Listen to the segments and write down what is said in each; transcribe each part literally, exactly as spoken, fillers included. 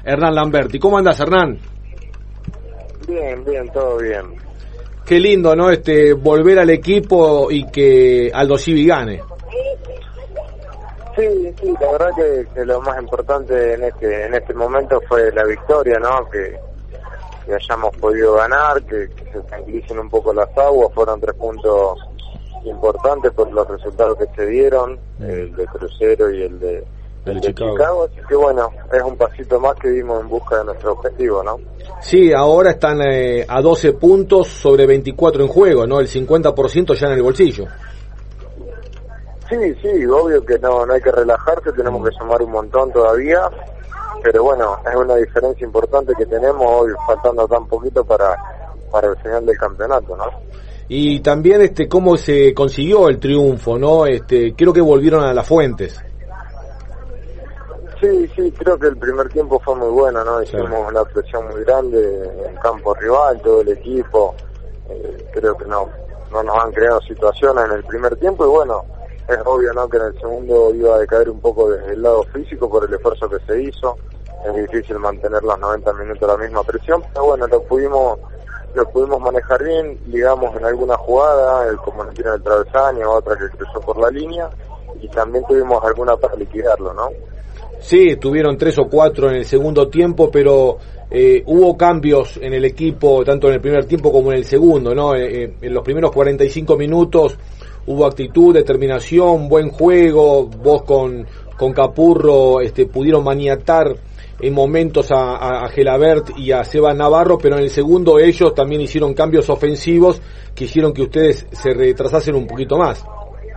Hernán Lamberti. ¿Cómo andás, Hernán? Bien, bien, todo bien. Qué lindo, ¿no? Este, volver al equipo y que Aldo Civi gane. Sí, sí, la verdad que, que lo más importante en este en este momento fue la victoria, ¿no? Que, que hayamos podido ganar, que, que se tranquilicen un poco las aguas. Fueron tres puntos importantes por los resultados que se dieron, el de Crucero y el de, el de Chicago. Chicago. Así que bueno, es un pasito más que dimos en busca de nuestro objetivo, ¿no? Sí, ahora están eh, a doce puntos sobre veinticuatro en juego, ¿no? El cincuenta por ciento ya en el bolsillo. Sí, sí, obvio que no, no hay que relajarse, tenemos que sumar un montón todavía, pero bueno, es una diferencia importante que tenemos hoy, faltando tan poquito para, para el final del campeonato, ¿no? Y también este cómo se consiguió el triunfo, ¿no? Este, creo que volvieron a las fuentes. Sí, sí, creo que el primer tiempo fue muy bueno, ¿no? Hicimos sí. una presión muy grande en campo rival, todo el equipo, eh, creo que no, no nos han creado situaciones en el primer tiempo y bueno, es obvio, ¿no? Que en el segundo iba a decaer un poco desde el lado físico por el esfuerzo que se hizo, es difícil mantener los noventa minutos la misma presión, pero bueno, lo pudimos lo pudimos manejar bien, digamos en alguna jugada, el, como nos tiene el travesaño, otra que cruzó por la línea, y también tuvimos alguna para liquidarlo, ¿no? Sí, tuvieron tres o cuatro en el segundo tiempo, pero eh, hubo cambios en el equipo, tanto en el primer tiempo como en el segundo, ¿no? Eh, en los primeros cuarenta y cinco minutos hubo actitud, determinación, buen juego, vos con, con Capurro este, pudieron maniatar en momentos a, a, a Gelabert y a Seba Navarro, pero en el segundo ellos también hicieron cambios ofensivos que hicieron que ustedes se retrasasen un poquito más.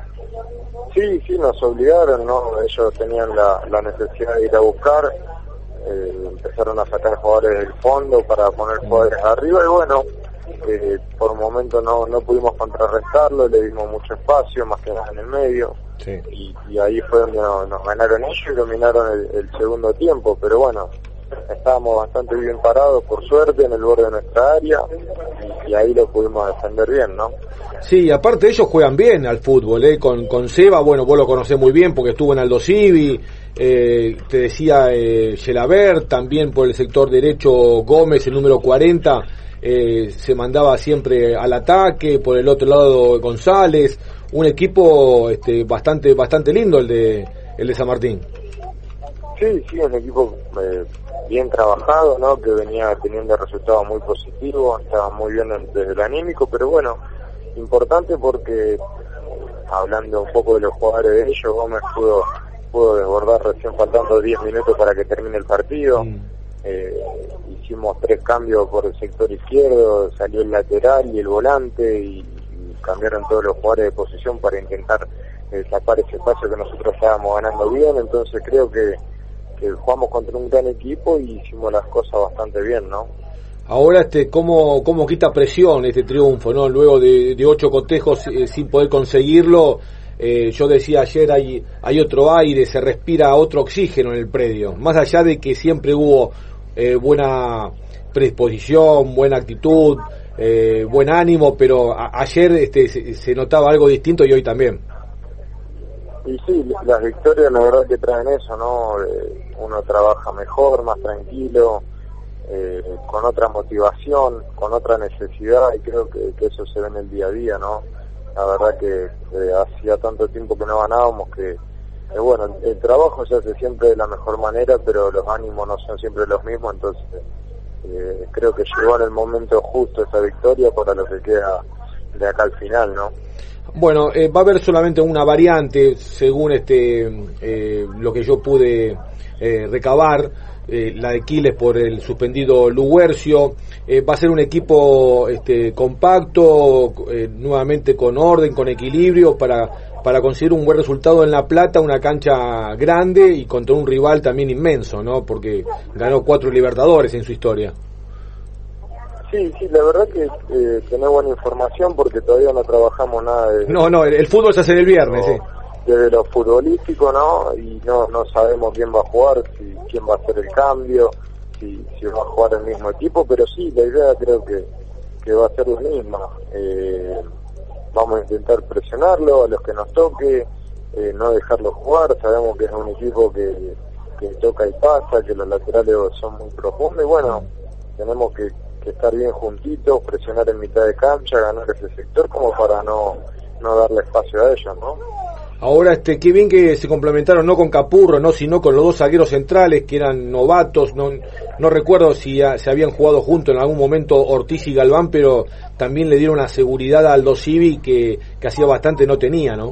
Sí, sí, nos obligaron, ¿no? Ellos tenían la, la necesidad de ir a buscar, eh, empezaron a sacar jugadores del fondo para poner jugadores arriba y bueno, eh, por un momento no, no pudimos contrarrestarlo, le dimos mucho espacio, más que nada en el medio, sí. y, y ahí fue donde nos, nos ganaron ellos y dominaron el, el segundo tiempo, pero bueno, estábamos bastante bien parados, por suerte, en el borde de nuestra área, y, y ahí lo pudimos defender bien, ¿no? Sí, aparte ellos juegan bien al fútbol, ¿eh? Con, con Seba, bueno, vos lo conocés muy bien porque estuvo en Aldo Civi, eh, te decía eh, Gelabert, también por el sector derecho Gómez, el número cuarenta, eh, se mandaba siempre al ataque, por el otro lado González, un equipo este, bastante bastante lindo el de el de San Martín. Sí, sí, un equipo eh, bien trabajado, ¿no? Que venía teniendo resultados muy positivos, estaba muy bien desde el anímico, pero bueno, importante porque, hablando un poco de los jugadores de ellos, Gómez pudo, pudo desbordar recién faltando diez minutos para que termine el partido, mm. eh, hicimos tres cambios por el sector izquierdo, salió el lateral y el volante, y, y cambiaron todos los jugadores de posición para intentar eh, tapar ese espacio que nosotros estábamos ganando bien, entonces creo que que jugamos contra un gran equipo y hicimos las cosas bastante bien, ¿no? Ahora, este, ¿cómo, cómo quita presión este triunfo, no? Luego de, de ocho cotejos eh, sin poder conseguirlo, eh, yo decía ayer, hay, hay otro aire, se respira otro oxígeno en el predio, más allá de que siempre hubo eh, buena predisposición, buena actitud, eh, buen ánimo, pero a, ayer este, se, se notaba algo distinto y hoy también. Y sí, las victorias la verdad que traen eso, ¿no? Eh, uno trabaja mejor, más tranquilo, eh, con otra motivación, con otra necesidad, y creo que, que eso se ve en el día a día, ¿no? La verdad que eh, hacía tanto tiempo que no ganábamos que, eh, bueno, el, el trabajo se hace siempre de la mejor manera, pero los ánimos no son siempre los mismos, entonces eh, creo que llegó en el momento justo esa victoria para lo que queda de acá al final, ¿no? Bueno, eh, va a haber solamente una variante, según este eh, lo que yo pude eh, recabar, eh, la de Quiles por el suspendido Luguercio. Eh, va a ser un equipo este, compacto, eh, nuevamente con orden, con equilibrio, para, para conseguir un buen resultado en La Plata, una cancha grande y contra un rival también inmenso, ¿no? Porque ganó cuatro Libertadores en su historia. Sí, sí, la verdad que eh, tenés buena información porque todavía no trabajamos nada de... No, no, el, el fútbol se hace el viernes, sí. Desde lo futbolístico, ¿no? Y no no sabemos quién va a jugar, si quién va a hacer el cambio, si, si va a jugar el mismo equipo, pero sí, la idea creo que, que va a ser la misma. Eh, vamos a intentar presionarlo a los que nos toque, eh, no dejarlo jugar, sabemos que es un equipo que, que toca y pasa, que los laterales son muy profundos, y bueno, tenemos que, que estar bien juntitos, presionar en mitad de cancha, ganar ese sector como para no, no darle espacio a ellos, ¿no? Ahora, este, qué bien que se complementaron, no con Capurro, no, sino con los dos zagueros centrales, que eran novatos, no, no recuerdo si a, se habían jugado juntos en algún momento Ortiz y Galván, pero también le dieron una seguridad a Aldo Civi que, que hacía bastante no tenía, ¿no?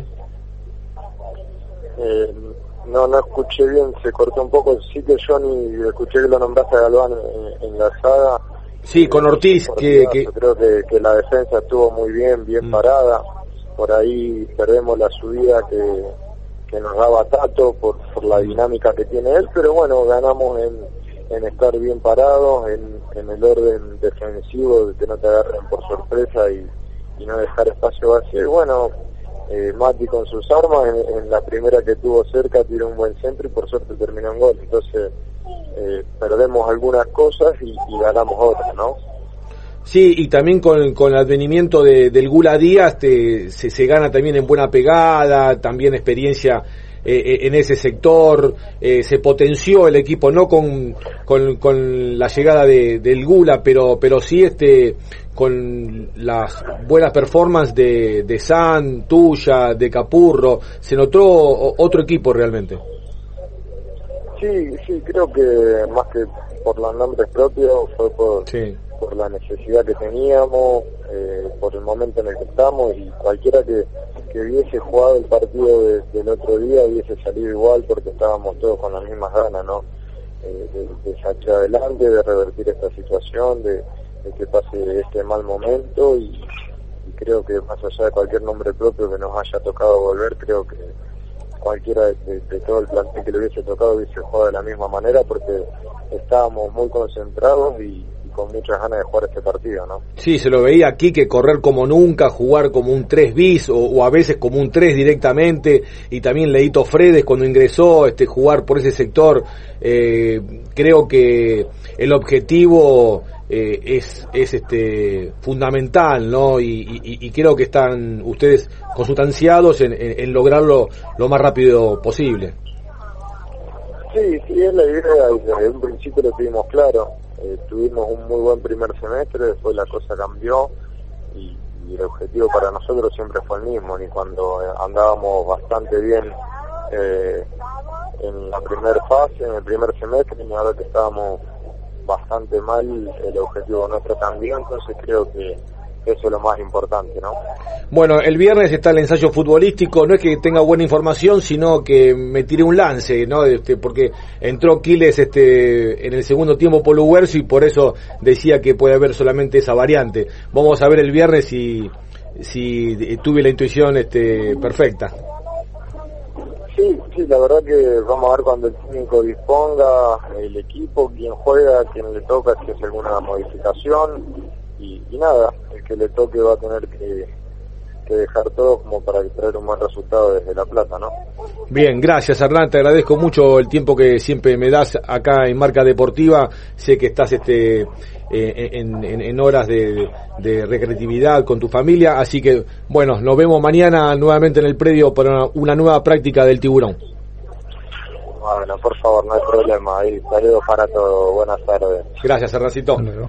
Eh, no, no escuché bien, se cortó un poco, sí que yo ni escuché que lo nombraste a Galván en, en la saga. Sí, con Ortiz, que, que... Yo creo que, que la defensa estuvo muy bien, bien mm. parada. Por ahí perdemos la subida que, que nos daba Tato por, por la dinámica que tiene él, pero bueno, ganamos en, en estar bien parados, en, en el orden defensivo, de que no te agarren por sorpresa y, y no dejar espacio vacío. Y bueno, eh, Mati con sus armas, en, en la primera que tuvo cerca tiró un buen centro y por suerte terminó en gol. Entonces eh, perdemos algunas cosas y, y ganamos otras, ¿no? Sí, y también con, con el advenimiento de, del Gula Díaz te, se, se gana también en buena pegada, también experiencia eh, en ese sector, eh, se potenció el equipo, no con, con, con la llegada de, del Gula, pero, pero sí este con las buenas performances de, de San, tuya, de Capurro, se notó otro equipo realmente. Sí, sí, creo que más que por los nombres propios fue por... Sí. por la necesidad que teníamos, eh, por el momento en el que estamos, y cualquiera que, que hubiese jugado el partido de, del otro día hubiese salido igual porque estábamos todos con las mismas ganas, ¿no? Eh, de, de salir adelante, de revertir esta situación, de, de que pase este mal momento y, y creo que más allá de cualquier nombre propio que nos haya tocado volver, creo que cualquiera de, de, de todo el plantel que le hubiese tocado hubiese jugado de la misma manera porque estábamos muy concentrados y con muchas ganas de jugar este partido, ¿no? Sí, se lo veía aquí que correr como nunca, jugar como un tres bis o, o a veces como un tres directamente, y también Leito Fredes cuando ingresó, este jugar por ese sector, eh, creo que el objetivo eh, es es este fundamental, ¿no? Y, y, y creo que están ustedes consustanciados en, en, en lograrlo lo más rápido posible. Sí, sí, es la idea, desde un principio lo tuvimos claro. Eh, tuvimos un muy buen primer semestre, después la cosa cambió y, y el objetivo para nosotros siempre fue el mismo, ni cuando eh, andábamos bastante bien eh, en la primera fase, en el primer semestre, ni ahora que estábamos bastante mal, el objetivo nuestro también, entonces creo que eso es lo más importante, ¿no? Bueno, el viernes está el ensayo futbolístico, no es que tenga buena información, sino que me tiré un lance, ¿no? Este, porque entró Quiles este, en el segundo tiempo por Luguercio y por eso decía que puede haber solamente esa variante. Vamos a ver el viernes si, si tuve la intuición este, perfecta. Sí, sí, la verdad que vamos a ver cuando el técnico disponga, el equipo, quién juega, quién le toca, si hace alguna modificación. Y, y nada, el que le toque va a tener que, que dejar todo como para traer un buen resultado desde La Plata, ¿no? Bien, gracias Hernán, te agradezco mucho el tiempo que siempre me das acá en Marca Deportiva. Sé que estás este eh, en, en, en horas de, de recreatividad con tu familia, así que bueno, nos vemos mañana nuevamente en el predio para una, una nueva práctica del tiburón. Bueno, por favor, no hay problema, ahí saludos para todos, buenas tardes. Gracias Hernancito.